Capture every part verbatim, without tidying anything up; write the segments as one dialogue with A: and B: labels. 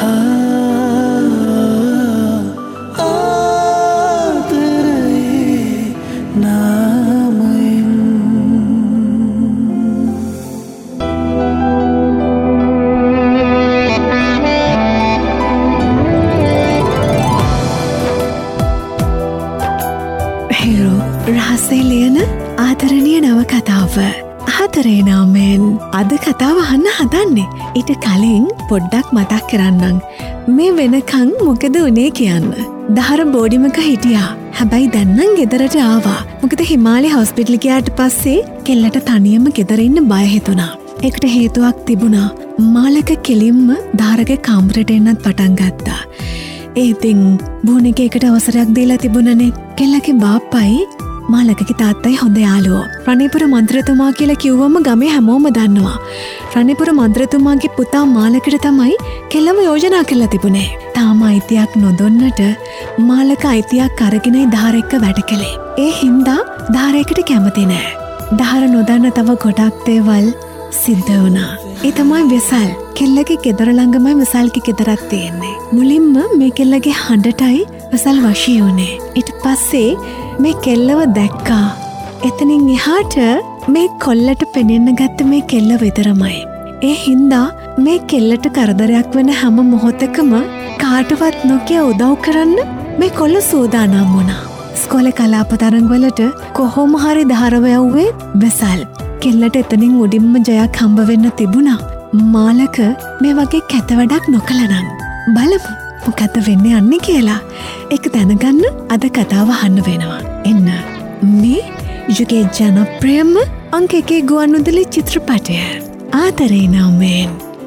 A: හතරේනාමෙන් අද කතාව අහන්න හදන්නේ. ඊට කලින් පොඩ්ඩක් මතක් කරන්නම්. මේ වෙනකන් මොකද උනේ කියන්න. දහර බෝඩිමක හිටියා. හැබැයි දැන් නම් ගෙදරට ආවා. මොකද හිමාලි හොස්පිටල් ගියාට පස්සේ කෙල්ලට තනියම ගෙදර ඉන්න බය හිතුණා. ඒකට හේතුවක් තිබුණා. මාලක කෙලින්ම දහරගේ කාමරයට එන්නත් පටන් ගත්තා. ඒ ඉතින් බෝනිකේකට අවසරයක් දීලා තිබුණනේ. කෙල්ලගේ බාප්පයි මාලකගේ තාත්තයි හොඳ යාළුවෝ. රණේපුර මන්ත්‍රතුමා කියලා කිව්වම ගමේ හැමෝම දන්නවා. රණේපුර මන්ත්‍රතුමාගේ පුතා මාලකට තමයි කෙල්ලව යෝජනා කරලා තිබුණේ. තාම අයිතියක් නොදොන්නට මාලක අයිතියක් අරගෙනයි දහර එක්ක වැඩ කළේ. ඒ හින්දා දහරයකට කැමති නෑ. දහර නොදන්න තව ගොඩක් දේවල් සිද්ධ වුණා. ඒ තමයි විසල්. කෙල්ලගේ ගෙදර ළඟමයි විසල්ගේ ගෙදරක් තියෙන්නේ. මුලින්ම මේ කෙල්ලගේ හඬටයි විසල් වශී වුණේ. ඊට පස්සේ මේ කෙල්ලව දැක්කා. එතනින් එහාට මේ කොල්ලට පෙනෙන්න ගත්ත මේ කෙල්ල විතරමයි. ඒ හින්දා මේ කෙල්ලට කරදරයක් වෙන හැම මොහොතකම කාටවත් නොකිය උදව් කරන්න මේ කොල්ල සූදානම් වුණා. ඉස්කෝලේ කලාප තරඟවලට කොහොම හරි දහරව යවුවේ විසල්. කෙල්ලට එතනින් උඩින්ම ජයක් හම්බ වෙන්න තිබුණා. මාලක මේ වගේ කැත වැඩක් නොකළනම්. බලමු මොකද වෙන්නේ යන්නේ කියලා. ඒක දැනගන්න අද කතාව අහන්න වෙනවා. එන්න මේ යුගයේ ජනප්‍රියම අංක එකේ ගුවන්විදුලි චිත්‍රපටය ආදරේනාමෙන්.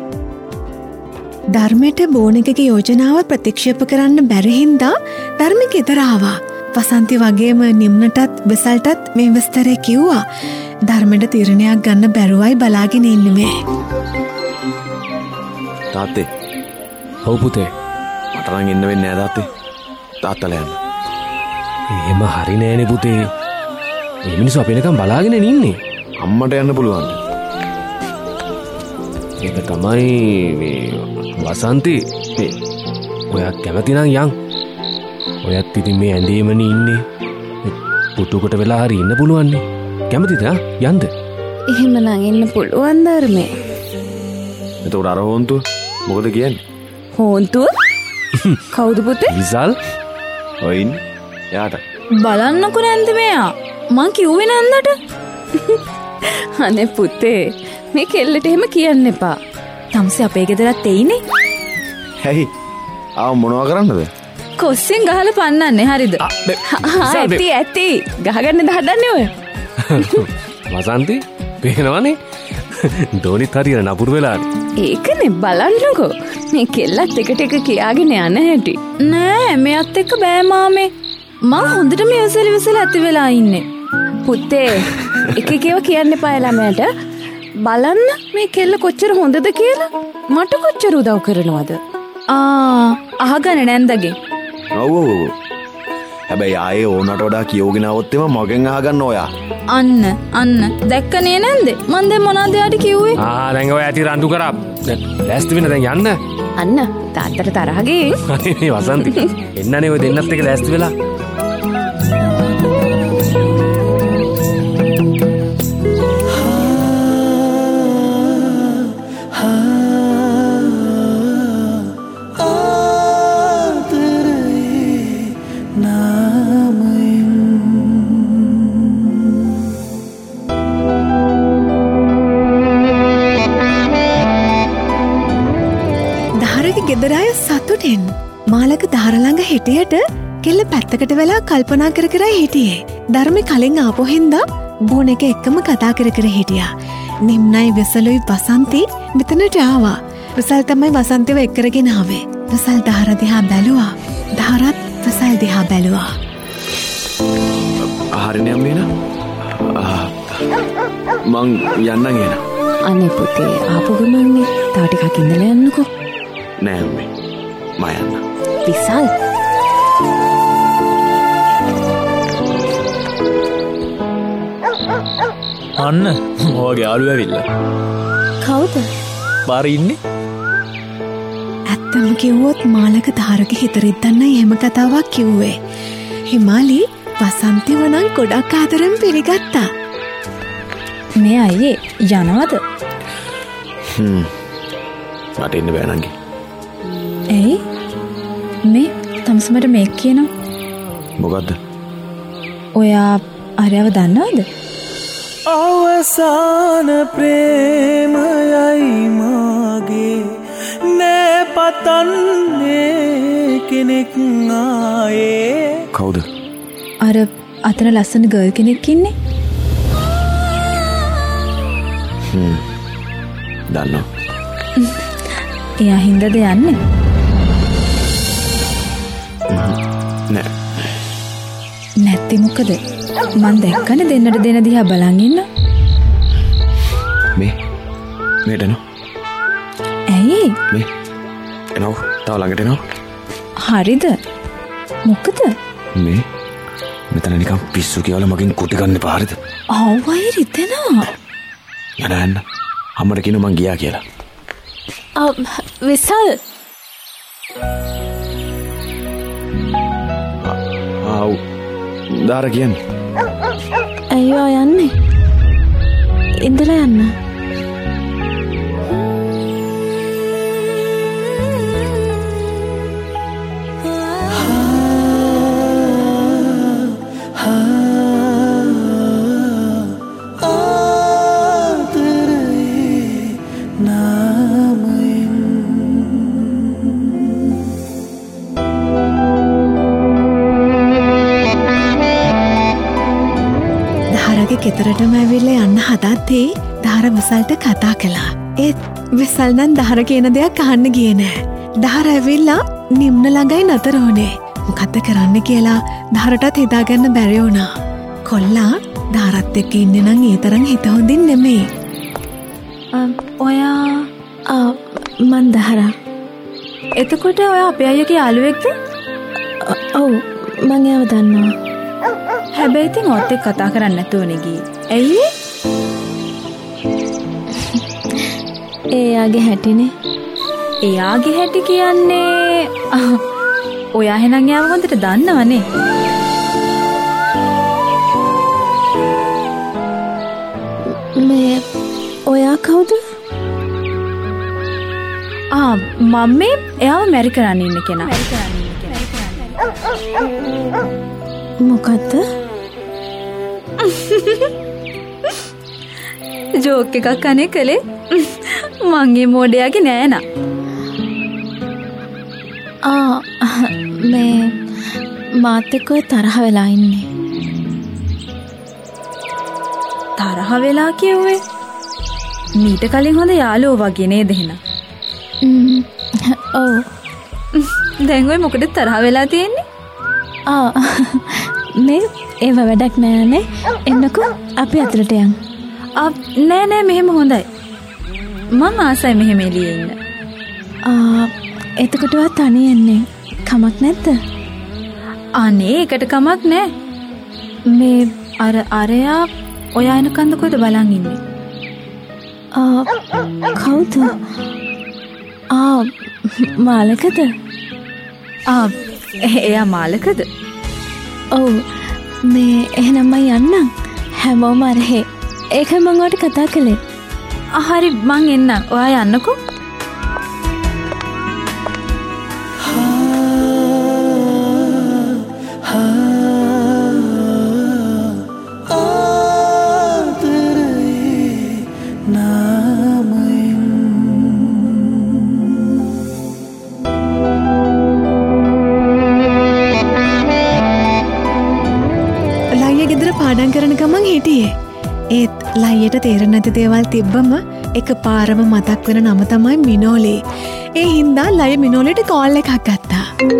A: ධර්මයට බෝනිකගේ යෝජනාව ප්‍රතික්ෂේප කරන්න බැරි හින්දා ධර්ම ගෙදර ආවා. වසන්ති වගේම නිම්නටත් විසල්ටත් මේ විස්තරය කිව්වා. ධර්මයට තීරණයක් ගන්න බැරුවයි බලාගෙන ඉන්නේ මේ.
B: තාත්තේ. ඔව් පුතේ. මට නම් ඉන්න වෙන්නේ නෑ තාත්තේ. තාත්තලා යන්න.
C: එහෙම හරි නෑනේ පුතේ. මේ මිනිස්සු අපි නිකන් බලාගෙන ඉන්නේ.
B: අම්මට යන්න පුළුවන්ද?
C: ඒක තමයි මේ වසන්ති. මේ ඔයා කැමති නම් යන්. ඔයත් ඉතින් මේ ඇඳේමනේ ඉන්නේ. පුටුකට වෙලා හරි ඉන්න පුළුවන් නේ. කැමතිද යන්ද?
D: එහෙමනම් ඉන්න පුළුවන් ධර්මේ.
B: එතකොට අර හොන්තු මොකද කියන්නේ?
D: හොන්තුව? කවුද පුතේ?
B: විසල්. ඔයින් යාට.
D: බලන්නකො නැන්ද මෙයා. මං කිව්වේ නන්දට. අනේ පුතේ මේ කෙල්ලට එහෙම කියන්න එපා. තමසි අපේ ගෙදරත් එයිනේ.
B: හැයි. ආව මොනවා කරන්නද?
D: කොස්සෙන් ගහලා පන්නන්නේ හරිද? ඇති ඇති. ගහගන්න හදන්නේ ඔය.
C: වසන්ති පේනවනේ. දෝනිත් හරියට නපුරු වෙලානේ.
D: ඒකනේ බලන්නකෝ. මේ කෙල්ලත් එකට එක කියාගෙන යන හැටි. නෑ මෙයත් එක්ක බෑ මාමේ. මං හොඳටම ඉවසලි විසල ඇති වෙලා ඉන්නේ. පුතේ එක එකව කියන්න එපා ළමයට. බලන්න මේ කෙල්ල කොච්චර හොඳද කියලා. මට කොච්චර උදව් කරනවද? ආ අහගන්න නැන්දගේ.
B: ඔව් ඔව්. හැබැයි ආයේ ඕනට වඩා කියෝගෙන આવොත් එම මගෙන් අහගන්න ඔයා.
D: අන්න අන්න දැක්කනේ නැන්ද? මං දැන් මොනවද යාට කිව්වේ?
C: ආ දැන් ඔය ඇති රණ්ඩු කරා. දැන් ලෑස්ති වෙන්න දැන් යන්න.
D: අන්න තාත්තට තරහ ගියේ.
C: අනේ මේ වසන්ති. එන්නනේ ඔය දෙන්නත් එක ලෑස්ති වෙලා.
A: ගෙදරාය සතුටෙන් මාලක දහරළඟ හිටියට කෙල්ල පැත්තකට වෙලා කල්පනා කර කර හිටියේ. ධර්මෙ කලින් ආපු හින්දා බෝන එක එක්කම කතා කර කර හිටියා. නිම්නයි විසලුයි වසන්ති මෙතනට ආවා. විසල් තමයි වසන්තිව එක්කරගෙන ආවේ. විසල් දහර දිහා බැලුවා. දහරත් විසල් දිහා බැලුවා.
B: හරිනේ අම්මේන. මං යන්නම් එන.
D: අනේ පුතේ ආපු ගමන්නේ තා ටිකක් ඉඳලා යන්නකෝ.
B: නෑ අම්මේ. මම යන්න.
D: විසල්.
E: අන්න ඔයගේ යාළුවා ඇවිල්ලා.
D: කවුද?
E: බාරේ ඉන්නේ.
A: ඇත්තම කිව්වොත් මාලක ධාරක හිතරිද්දන්න එහෙම කතාවක් කිව්වේ. හිමාලි වසන්ති වනං ගොඩක් ආදරෙන් පිළිගත්තා.
D: මේ අයියේ යනවද?
B: හ්ම්. මට ඉන්න බෑ නංගි.
D: ඇයි? මේ තමසමට මේක කියනවා.
B: මොකද්ද?
D: ඔයා අරයව දන්නවද?
E: අවසාන ප්‍රේමයයි මාගේ නෑ පතන්නේ කෙනෙක් ආයේ.
B: කවුද?
D: අර අතන ලස්සන ගර්ල් කෙනෙක් ඉන්නේ.
B: හ්ම්. දන්නවා.
D: එයා හින්දාද යන්නේ?
B: නෑ.
D: නැත්නම් මොකද? මන් දැක්කනේ දෙන්නට දෙන දිහා බලන් ඉන්න.
B: මේ මේට එනවා.
D: ඇයි?
B: මේ එනවා. තව ළඟට එනවා.
D: හරිද? මොකද?
B: මේ මෙතන නිකන් පිස්සු කියලා මගෙන් කුටි ගන්න එපා හරිද?
D: ආවයි රිතෙනවා.
B: යන්න යන්න. අම්මට කියනවා මං ගියා කියලා.
D: ආ විසල්.
B: ආව්. දාර කියන්නේ.
D: අයියෝ යන්නේ. ඉඳලා යන්න.
A: ගෙතරටම ඇවිල්ලා යන්න හදද්දී දහර විසල්ට කතා කළා. ඒත් විසල් නම් දහර කියන දෙයක් අහන්න ගියේ නෑ. දහර ඇවිල්ලා නිම්න ළඟයි නතර වුණේ. මොකද්ද කරන්න කියලා දහරටත් හිතාගන්න බැරි වුණා. කොල්ලා දහරත් එක්ක ඉන්නේ නම් ඒ තරම් හිත හොඳින් නෙමෙයි.
D: ඔයා මන් දහරා. එතකොට ඔයා අපේ අයියගේ යාළුවෙක්ද? ඔව් මං එයාව දන්නවා. හැබැයි ඉතින් ඔත් එක්ක කතා කරන්න නැතුවනේ ගියේ. ඇයි? එයාගේ හැටිනේ. එයාගේ හැටි කියන්නේ ඔයා එහෙනම් එයාව හොඳට දන්නවනේ. මේ ඔයා කවුද? ආ මම මේ එයාව මැරි කරන්න ඉන්න කෙනා. මොකද්ද? ජෝක් එකක් අනේ කලේ. මංගේ මොඩයාගේ නෑනා. ආ මේ මාත් එක්ක තරහ වෙලා ඉන්නේ. තරහ වෙලා කිව්වේ? මීට කලින් හොඳ යාළුවෝ වගේ නේද එහෙනම්? ඔව්. දැන් ඔය මොකටද තරහ වෙලා තියෙන්නේ? ආ මේ ඒව වැඩක් නෑනේ. එන්නකෝ අපි අතරට යන්. ආ නෑ නෑ මෙහෙම හොඳයි. මම ආසයි මෙහෙම එළියේ ඉන්න. ආ එතකොට වා තනියෙන්නේ කමක් නැද්ද? අනේ ඒකට කමක් නෑ. මේ අර අරයා ඔයා එනකන්ද කොහෙද බලන් ඉන්නේ? ආ කවුද? ආ මාලකද? ආ එයා මාලකද? ඔව් මේ එහෙනම් මම යන්නම්. හැමෝම අරහේ. ඒක මම ඔයාලට කතා කළේ. හරි මං එන්නම්. ඔයා යන්නකෝ.
A: පාඩම් කරන ගමන් හිටියේ. ඒත් ලයියට තේරෙන්නේ නැති දේවල් තිබ්බම එක පාරම මතක් වෙන නම තමයි මිනෝලි. ඒ හින්දා ලය මිනෝලිට කෝල් එකක් ගත්තා.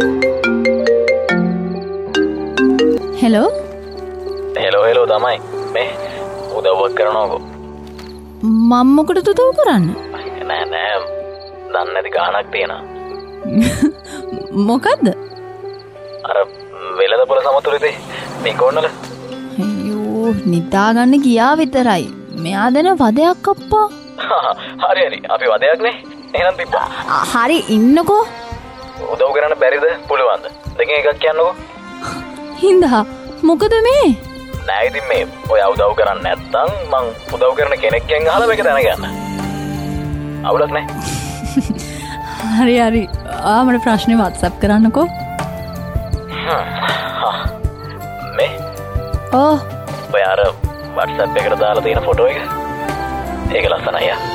D: හෙලෝ.
F: හෙලෝ හෙලෝ තමයි. මේ උදව්වක් කරනවකෝ.
D: මම මොකටද උදව් කරන්නේ?
F: නෑ නෑ. දන්නේ නැති ගානක් තියෙනවා.
D: මොකද්ද?
F: අර වෙලදපොළ සමතුලිතේ මේ කොන්නල.
D: අයියෝ නිදාගන්න ගියා විතරයි. මෙයා දෙන වදයක් අප්පා.
F: හරි හරි අපි වදයක් නේ. එහෙනම් තිබ්බා.
D: හරි ඉන්නකෝ.
F: උදව් කරන්න බැරිද? පුළුවන්ද? දෙකෙන් එකක් කියන්නකෝ.
D: හින්දා මොකද මේ?
F: නෑ ඉතින් මේ ඔය උදව් කරන්නේ නැත්නම් මං උදව් කරන කෙනෙක්ගෙන් අහලා මේක දැනගන්න. අවුලක් නෑ.
D: හරි හරි. ආ මට ප්‍රශ්නේ WhatsApp කරන්නකෝ.
F: මේ
D: ඕ
F: ඔය අර WhatsApp එකට දාලා තියෙන ෆොටෝ එක. ඒක ලස්සනයි යා.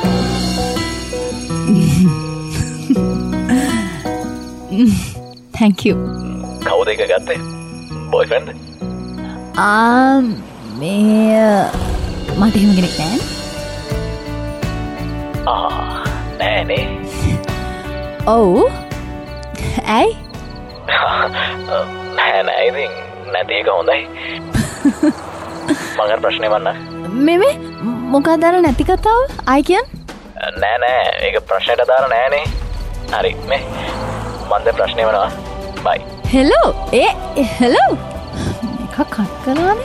D: thank you.
F: කවුද ඒක ගත්තේ? boyfriend?
D: ආ මේ මට එහෙම කෙනෙක් නෑ.
F: ආ නෑනේ.
D: ඔව්. ඇයි?
F: නෑ නෑ ඉතින් නැති එක හොඳයි. මගර ප්‍රශ්නේ වන්න.
D: මේ මේ මොකක්ද අර නැති කතාව? ආයි කියන්න.
F: නෑ නෑ ඒක ප්‍රශ්නෙට දාලා නෑනේ. හරි මේ මන්ද ප්‍රශ්නේ වනවා. බයි.
D: හෙලෝ ඒ හෙලෝ මේක කට් කරලානේ.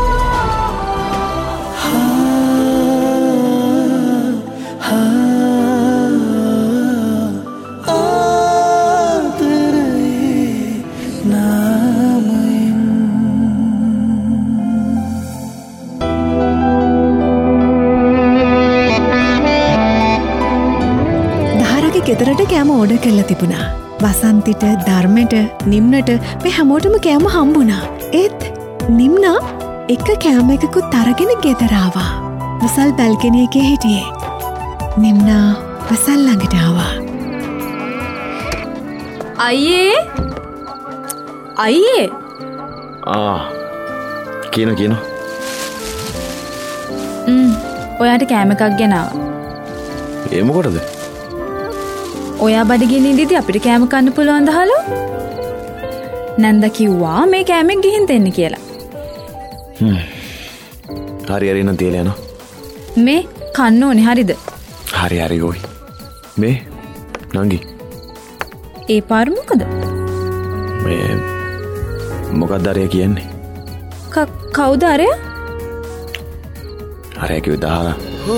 A: ගෙදරට කෑම ඕඩර් කරලා තිබුණා. වසන්තිට, ධර්මයට, නිම්නට මේ හැමෝටම කෑම හම්බුණා. ඒත් නිම්නා එක කෑම එකකුත් අරගෙන ගෙදර ආවා. වසල් බැල්කනි එකේ හිටියේ. නිම්නා වසල් ළඟට ආවා.
D: අයියේ අයියේ
B: ආ කියන කියන
D: ම් ඔයාට කෑම එකක් ගෙනාවා.
B: ඒ මොකටද?
D: ඔයා බඩගින්න ඉඳිදි අපිට කෑම කන්න පුළුවන් දහලෝ. නැන්ද කිව්වා මේ කෑමෙන් ගිහින් දෙන්න කියලා.
B: හ්ම්. හරි හරි නම් තියලා යනවා.
D: මේ කන්න ඕනේ හරිද?
B: හරි හරි ගොයි. මේ නංගි.
D: ඒ පාර මොකද?
B: මේ මොකක්ද අරය කියන්නේ?
D: ක කවුද අරය?
B: අරය කිව්ව දහලා.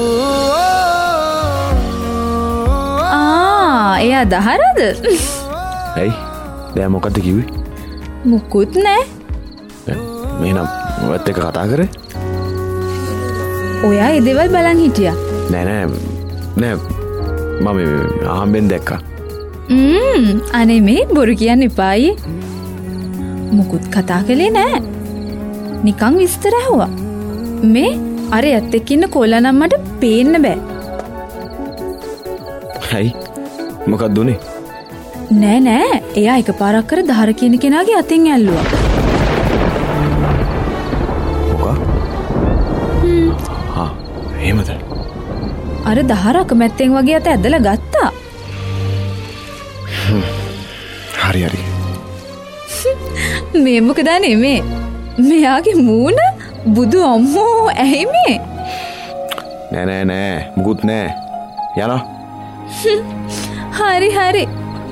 D: එයා දහරද?
B: ඇයි? දැන් මොකද්ද කිව්වේ?
D: මුකුත් නෑ.
B: මේ නම් ඔයත් එක්ක කතා කරේ?
D: ඔයා ඒ දේවල් බලන් හිටියා?
B: නෑ නෑ නෑ මම අහම්බෙන් දැක්කා.
D: ම්ම් අනේ මේ බොරු කියන්න එපායි. මුකුත් කතා කළේ නෑ. නිකන් විස්තර ඇහුවා. මේ අර යත් එක්ක ඉන්න කොල්ලා නම් මට පේන්න බෑ.
B: ඇයි? මොකක්ද උනේ?
D: නෑ නෑ එයා එකපාරක් කර දහර කියන කෙනාගේ අතින් ඇල්ලුවා.
B: මොකක්?
D: හ්ම්.
B: ආ එහෙමද?
D: අර දහර අකමැත්තෙන් වගේ අත ඇදලා ගත්තා.
B: හරි හරි.
D: මේ මොකද නෙමේ. මෙයාගේ මූණ බුදු අම්මෝ ඇයි මේ?
B: නෑ නෑ නෑ මුකුත් නෑ. යනවා.
D: හරි හරි.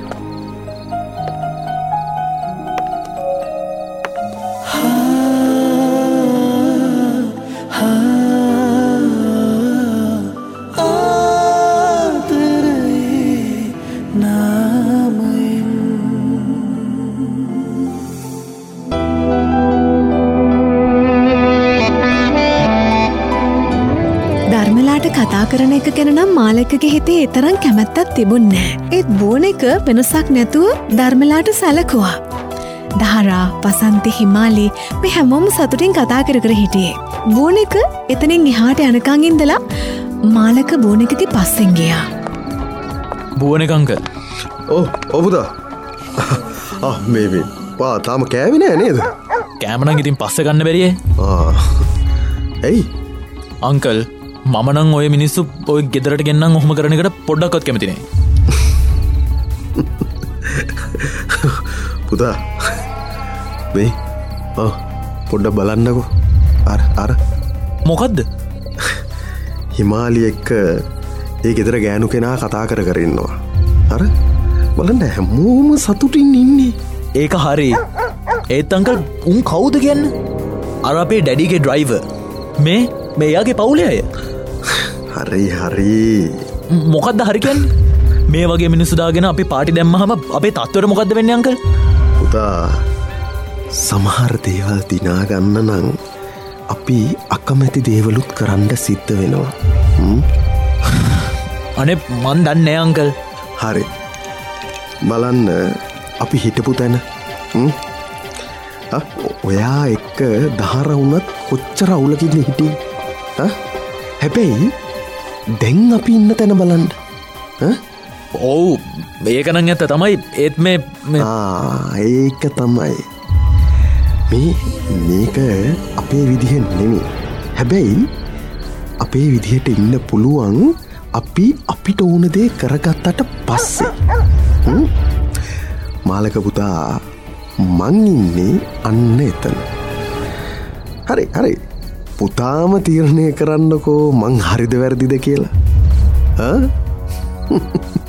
A: කතා කරන එක ගැන නම් මාලකගේ හිතේ ඒ තරම් කැමැත්තක් තිබුණේ නැහැ. ඒත් බෝන එක වෙනසක් නැතුව ධර්මලාට සැලකුවා. දහරා, වසන්ති, හිමාලි මේ හැමෝම සතුටින් කතා කර කර හිටියේ. බෝන එක එතනින් එහාට යනකන් ඉඳලා මාලක බෝන එකගේ පස්සෙන් ගියා.
G: බෝන එක අංකල්.
H: ඔව් ඔව් පුතා. ආ මේ මේ පා තාම කෑවේ නෑ නේද?
G: කෑම නම් ඉතින් පස්සේ ගන්න බැරියේ.
H: ආ. එයි
G: අංකල් මම නම් ඔය මිනිස්සු ඔය ගෙදරට ගෙන්නම් ඔහොම කරන එකට පොඩ්ඩක්වත් කැමති නෑ.
H: පුතා මේ ඔව් පොඩ්ඩක් බලන්නකෝ. අර අර
G: මොකද්ද?
H: හිමාලි එක්ක ඒ ගෙදර ගෑනු කෙනා කතා කර කර ඉන්නවා. අර බලන්න හැමෝම සතුටින් ඉන්නේ.
G: ඒක හරි. ඒත් අංකල් උන් කවුද කියන්නේ? අර අපේ ඩැඩිගේ ඩ්‍රයිවර්. මේ මේ යාගේ පවුලේ අය.
H: හරි හරි.
G: මොකක්ද හරි කියන්නේ? මේ වගේ මිනිස්සුදාගෙන අපි පාටි දැම්මහම අපේ තත්වර මොකක්ද වෙන්න අංකල්?
H: පුතා සමහර දේවල් දිනාගන්න නම් අපි අකමැති දේවලුත් කරන්න සිද්ධ වෙනවා.
G: අනේ මන් දන්නේ අංකල්.
H: හරි බලන්න අපි හිටපු තැන ඔයා එක්ක දහර වුණත් කොච්චර අවුලකින්න හිටියේ. හැබැයි දැන් අපි ඉන්න තැන බලන්න.
G: ඔව් මේකනං ඇත්ත තමයි. ඒත් මේ
H: ඒක තමයි මේ මේක අපේ විදිහෙන් නෙමේ. හැබැයි අපේ විදිහට ඉන්න පුළුවන් අපි අපිට ඕන දේ කරගත්තට පස්සේ. මාලක පුතා මං ඉන්නේ අන්න එතන. හරි හරි පුතාම තීරණය කරන්නකෝ මං හරිද වැරදිද කියලා.